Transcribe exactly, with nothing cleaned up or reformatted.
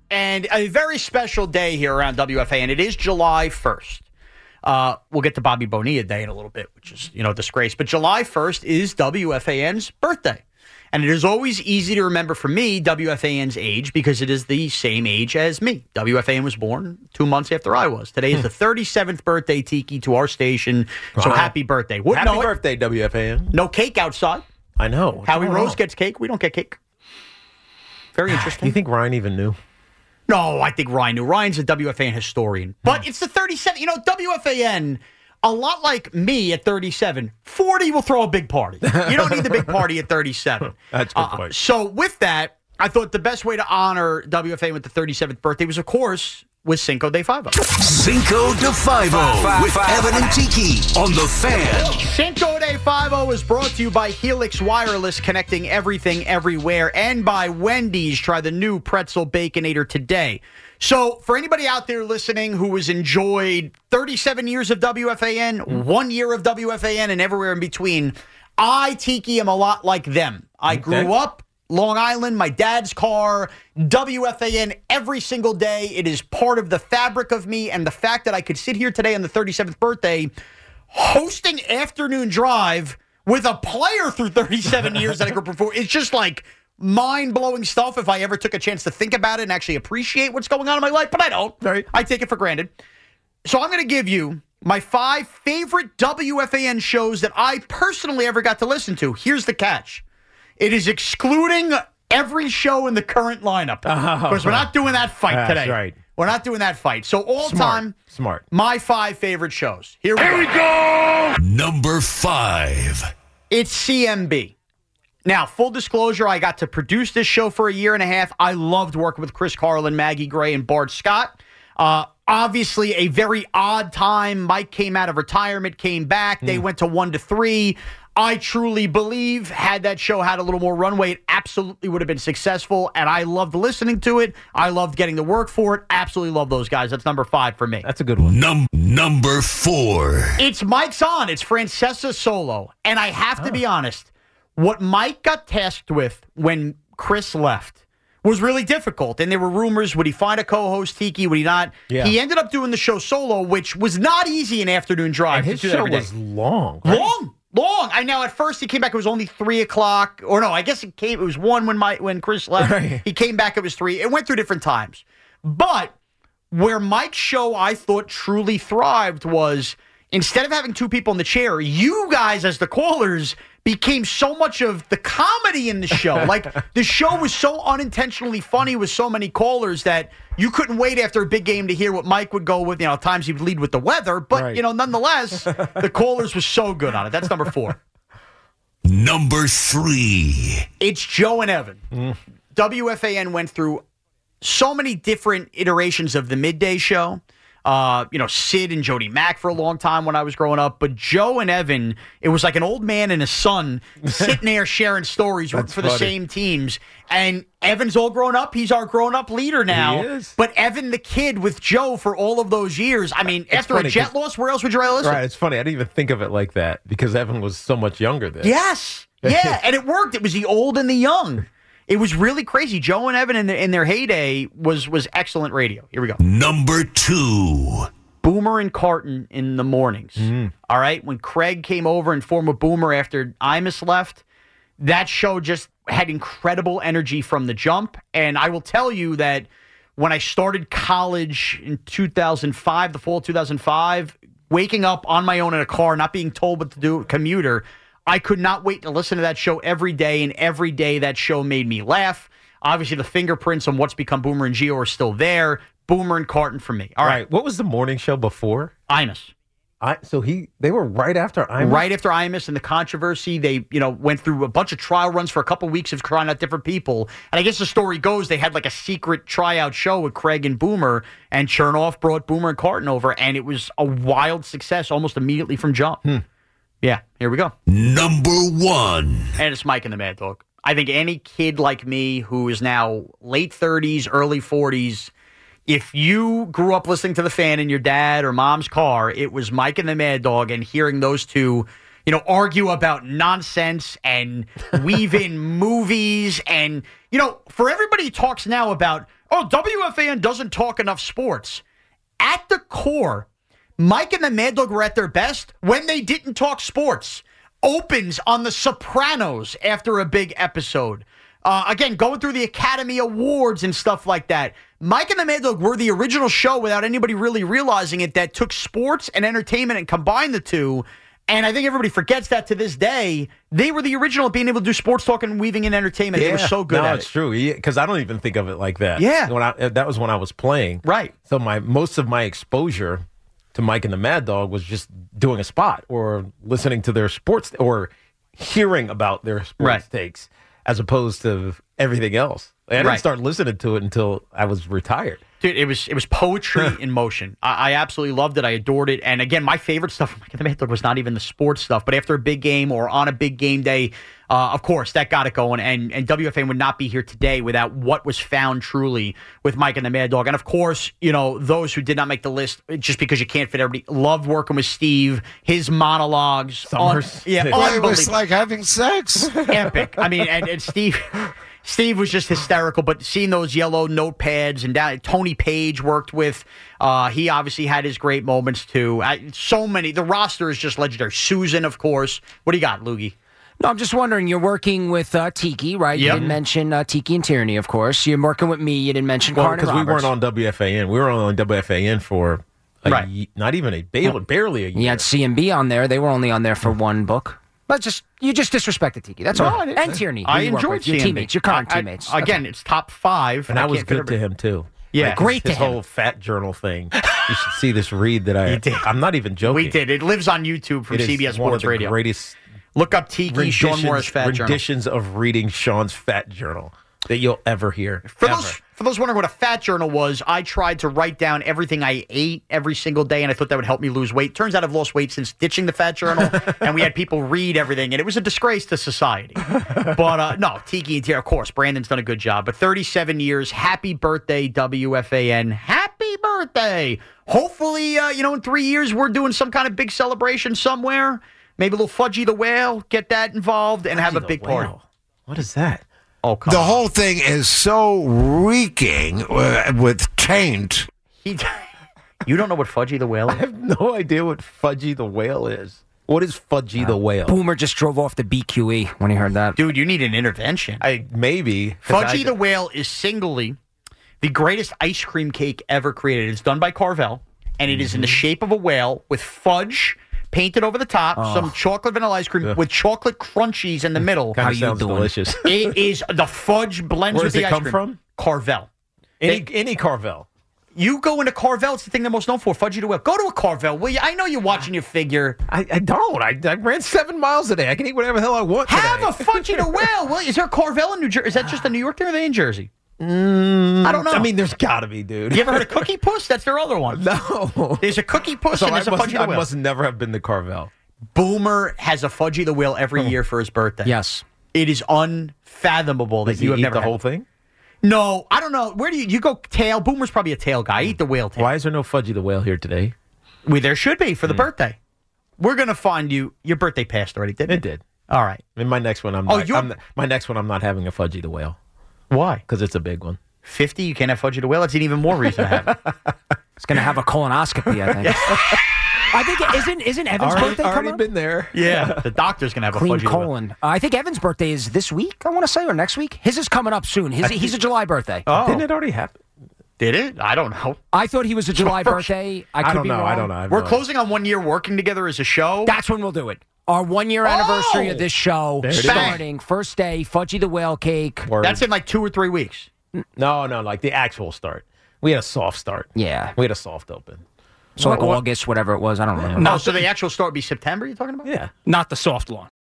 and a very special day here around W F A N. It is July first. Uh, we'll get to Bobby Bonilla Day in a little bit, which is, you know, a disgrace. But July first is W F A N's birthday. And it is always easy to remember for me W F A N's age because it is the same age as me. W F A N was born two months after I was. Today is the thirty-seventh birthday, Tiki, to our station. So Wow. happy birthday. Wouldn't Happy know it. birthday, W F A N. No cake outside. I know. What's Howie going Rose on? gets cake. We don't get cake. Very Do interesting. you think Ryan even knew? No, I think Ryan knew. Ryan's a W F A N historian. But it's the thirty-seven. You know, W F A N, a lot like me at thirty-seven, forty will throw a big party. You don't need the big party at thirty-seven. That's a good Uh, point. So with that, I thought the best way to honor W F A N with the thirty-seventh birthday was, of course, with Cinco de Five. Cinco de Five with Evan and Tiki on The Fan. Cinco de Five is brought to you by Helix Wireless, connecting everything everywhere, and by Wendy's. Try the new Pretzel Baconator today. So for anybody out there listening who has enjoyed thirty-seven years of W F A N, mm. one year of W F A N, and everywhere in between, I, Tiki, am a lot like them. I Okay. grew up Long Island, my dad's car, W F A N every single day. It is part of the fabric of me, and the fact that I could sit here today on the thirty-seventh birthday hosting Afternoon Drive with a player through thirty-seven years that I could perform, it's just like mind-blowing stuff if I ever took a chance to think about it and actually appreciate what's going on in my life, but I don't. Right. I take it for granted. So I'm going to give you my five favorite W F A N shows that I personally ever got to listen to. Here's the catch. It is excluding every show in the current lineup because we're not doing that fight That's today. right. We're not doing that fight. So all Smart. time, Smart. my five favorite shows. Here we, Here go. we go. Number five. It's C M B. Now, full disclosure, I got to produce this show for a year and a half. I loved working with Chris Carlin, Maggie Gray, and Bart Scott. Uh, obviously, a very odd time. Mike came out of retirement, came back. They went to one to three. I truly believe had that show had a little more runway, it absolutely would have been successful, and I loved listening to it. I loved getting to work for it. Absolutely love those guys. That's number five for me. That's a good one. Num- number four. It's Mike's on. It's Francesa Solo. And I have to be honest, what Mike got tasked with when Chris left was really difficult. And there were rumors, would he find a co-host, Tiki, would he not? Yeah. He ended up doing the show solo, which was not easy in Afternoon Drive. And his to do that show every day. was long. Right? Long. Long. I know at first he came back, it was only three o'clock. Or no, I guess it came, it was one when my when Chris left. Right. He came back, it was three. It went through different times. But where Mike's show, I thought, truly thrived was instead of having two people in the chair, you guys as the callers became so much of the comedy in the show. Like, the show was so unintentionally funny with so many callers that you couldn't wait after a big game to hear what Mike would go with. You know, at times he would lead with the weather, but, Right. you know, nonetheless, the callers were so good on it. That's number four. Number three. It's Joe and Evan. Mm. W F A N went through so many different iterations of the midday show. Uh, you know, Sid and Jody Mack for a long time when I was growing up. But Joe and Evan, it was like an old man and a son sitting there sharing stories That's for the funny. same teams. And Evan's all grown up. He's our grown-up leader now. He is. But Evan, the kid with Joe for all of those years. I mean, after funny a jet 'cause- loss, where else would you rather listen? Right. It's funny. I didn't even think of it like that because Evan was so much younger then. Yes. Yeah, and it worked. It was the old and the young. It was really crazy. Joe and Evan in, the, in their heyday was was excellent radio. Here we go. Number two. Boomer and Carton in the mornings. Mm. All right? When Craig came over and formed with Boomer after Imus left, that show just had incredible energy from the jump. And I will tell you that when I started college in two thousand five, the fall of two thousand five, waking up on my own in a car, not being told what to do, commuter, I could not wait to listen to that show every day, and every day that show made me laugh. Obviously, the fingerprints on what's become Boomer and Gio are still there. Boomer and Carton for me. All right. Right. What was the morning show before? Imus. I so he they were right after Imus. Right after Imus and the controversy, they, you know, went through a bunch of trial runs for a couple weeks of trying out different people. And I guess the story goes they had like a secret tryout show with Craig and Boomer, and Chernoff brought Boomer and Carton over, and it was a wild success almost immediately from jump. Hmm. Yeah, here we go. Number one. And it's Mike and the Mad Dog. I think any kid like me who is now late thirties, early forties, if you grew up listening to The Fan in your dad or mom's car, it was Mike and the Mad Dog, and hearing those two, you know, argue about nonsense and weave in movies. And, you know, for everybody who talks now about Oh, W F A N doesn't talk enough sports. At the core, Mike and the Mad Dog were at their best when they didn't talk sports. Opens on The Sopranos after a big episode. Uh, again, going through the Academy Awards and stuff like that. Mike and the Mad Dog were the original show without anybody really realizing it that took sports and entertainment and combined the two. And I think everybody forgets that to this day. They were the original at being able to do sports talk and weaving in entertainment. Yeah. They were so good no, at it's it. true. Because I don't even think of it like that. Yeah. When I, that was when I was playing. Right. So my most of my exposure to Mike and the Mad Dog was just doing a spot or listening to their sports or hearing about their sports Right. takes as opposed to everything else. I didn't Right. start listening to it until I was retired. Dude, it was it was poetry in motion. I, I absolutely loved it. I adored it. And again, my favorite stuff from Mike and the Mad Dog was not even the sports stuff, but after a big game or on a big game day, uh, of course, that got it going. And, and W F A N would not be here today without what was found truly with Mike and the Mad Dog. And of course, you know, those who did not make the list, just because you can't fit everybody, loved working with Steve, his monologues. Summers. Un- yeah, Well, Well, it unbelievable. was like having sex. Epic. I mean, and, and Steve... Steve was just hysterical, but seeing those yellow notepads and down, Tony Page worked with. Uh, he obviously had his great moments too. I, so many. The roster is just legendary. Susan, of course. What do you got, Loogie? No, I'm just wondering, you're working with uh, Tiki, right? You Yep. didn't mention uh, Tiki and Tierney, of course. You're working with me. You didn't mention Well, Carter because we Roberts. weren't on W F A N. We were on W F A N for a Right. ye- not even a barely, barely a year. You had C M B on there. They were only on there for one book. But just you just disrespected Tiki. That's No, all. I didn't. And Tierney. who I you work enjoyed with. your C M B. teammates, your current I- I- teammates. Again, it's top five. And I, was can't fit good to everybody. him, too. Yeah. Like, Great his to him. whole fat journal thing. You should see this read that I. You did. I'm not even joking. We did. It lives on YouTube from It is C B S one of Sports the Radio. Greatest Look up Tiki, Sean renditions, Morris Fat Journal. renditions of reading Sean's fat journal that you'll ever hear. For ever. those, for those wondering what a fat journal was, I tried to write down everything I ate every single day, and I thought that would help me lose weight. Turns out I've lost weight since ditching the fat journal, and we had people read everything, and it was a disgrace to society. But uh, no, Tiki and Tier, of course, Brandon's done a good job. But thirty-seven years, happy birthday, W F A N. Happy birthday. Hopefully, uh, you know, in three years, we're doing some kind of big celebration somewhere. Maybe a little Fudgy the Whale, get that involved, and have a The big whale. party. What is that? Oh, come The on. whole thing is so reeking uh, with taint. He, you don't know what Fudgy the Whale I is? have no idea what Fudgy the Whale is. What is Fudgy the Whale? Boomer just drove off the B Q E when he heard that. Dude, you need an intervention. I maybe 'cause Fudgy I- the Whale is singly the greatest ice cream cake ever created. It's done by Carvel, and it is in the shape of a whale with fudge painted over the top, some chocolate vanilla ice cream Yeah. with chocolate crunchies in the middle. Kind How of you sounds doing? delicious. It is the fudge blends Where with does the it ice come cream. from? Carvel. Any They- any Carvel. You go into Carvel, it's the thing they're most known for. Fudgy the Whale. Go to a Carvel, will you? I know you're watching your figure. I, I don't. I, I ran seven miles a day. I can eat whatever the hell I want Have today. a Fudgy the Whale. Will, is there a Carvel in New Jersey? Is that just a New York thing or are they in Jersey? I don't know. I mean, there's got to be, dude. you ever heard of Cookie Puss? That's their other one. No. There's a Cookie Puss So and I there's a must, Fudgy I the Whale. must never have been to Carvel. Boomer has a Fudgy the Whale every year for his birthday. Yes. It is unfathomable that Does you he have eat never the had whole it. thing? No, I don't know. Where do you you go? Tail. Boomer's probably a tail guy. I eat the whale tail. Why is there no Fudgy the Whale here today? We there should be for Hmm. the birthday. We're gonna find you. Your birthday passed already, didn't It it? did. All right. In my next one, I'm Oh, not. you're- I'm, my next one, I'm not having a Fudgy the Whale Why? because it's a big one. Fifty. You can't have Fudgy the Whale. That's an even more reason to have it. He's going to have a colonoscopy, I think. I think, isn't isn't Evan's Already, birthday already coming up? been there. Yeah. The doctor's gonna have a Clean Fudgy the Whale. colon. Uh, I think Evan's birthday is this week, I want to say, or next week. His is coming up soon. His, he's a July birthday. Oh, Didn't it already happen? did it? I don't know. I thought he was a July First- birthday. I could I don't be know. wrong. I don't know. I have We're no idea. closing on one year working together as a show. That's when we'll do it. Our one year anniversary Oh! of this show There it is. starting first day, Fudgy the Whale Cake. Word. That's in like two or three weeks. No, no, like the actual start. We had a soft start. Yeah. We had a soft open. So like What- what- August, whatever it was. I don't remember. No, so the actual start would be September. You're talking about? Yeah. Not the soft launch.